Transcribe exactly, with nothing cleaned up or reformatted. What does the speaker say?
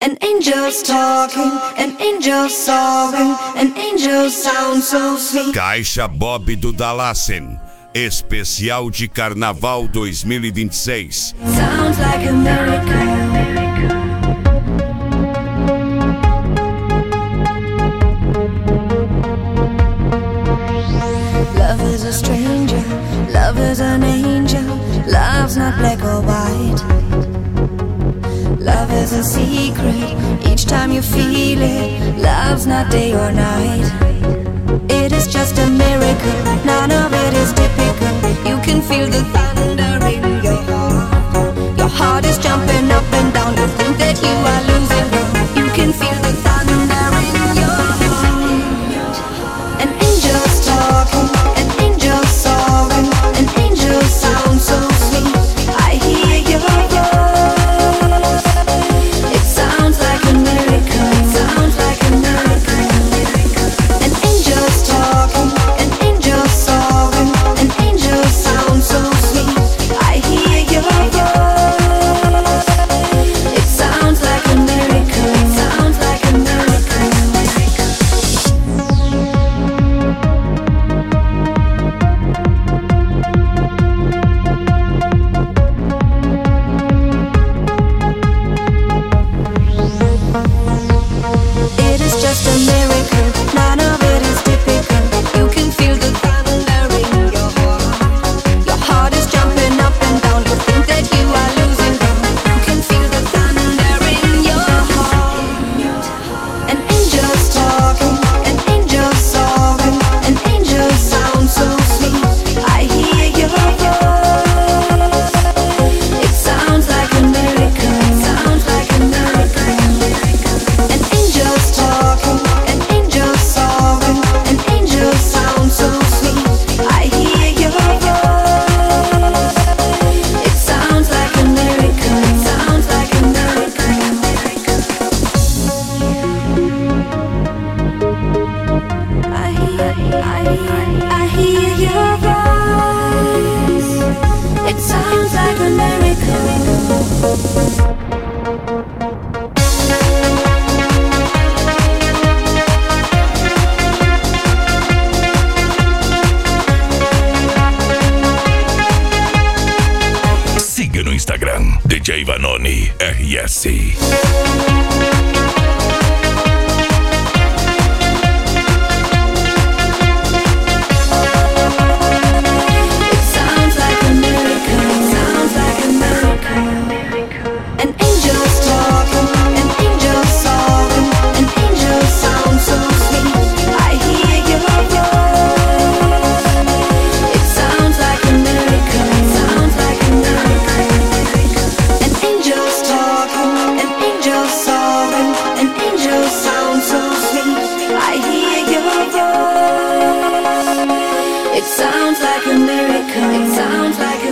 An angel's talking, an angel's sawing, an angel's sound so sweet. Caixa Bob do Dalassen, especial de Carnaval dois mil e vinte e seis. Sounds like a miracle. Love is a stranger, love is an angel. Love's not black or white. Love is a secret, each time you feel it. Love's not day or night. It is just a miracle, none of it is typical. You can feel the thunder in your heart. Your heart is jumping up and down. You think that you are losing ground. You can feel the thunder in your heart. An angel's talking, an angel's sawing, an angel's sound so sweet. I hear your voice. It sounds like a miracle. It sounds like a miracle. An angel's talking, an angel's sawing, an angel's sound so sweet. I hear your voice. It sounds like a miracle. It sounds like a miracle. It is just a miracle, none of it is typical. You can feel the thunder in your heart. Your heart is jumping up and down. You think that you are losing ground. You can feel the thunder in your heart. An angel's talking, an angel's sawing, an angel's sound so sweet. I hear your voice. It sounds like a miracle. It sounds like a miracle. An angel's talking, an angel's sawing, an angel's sound so sweet. I hear your voice. It sounds like a miracle. It sounds like a miracle. I hear, I hear, I hear your voice. It sounds like a miracle. Siga no Instagram, D J Vanoni R S. It sounds like a miracle. It sounds like a miracle. An angel's talking, an angel's sawing, an angel's sound so sweet. I hear your voice. It sounds like a miracle. It sounds like a miracle. An angel's talking, an angel's sawing, an angel's sound so sweet. I hear your voice. It sounds like a miracle. It sounds like a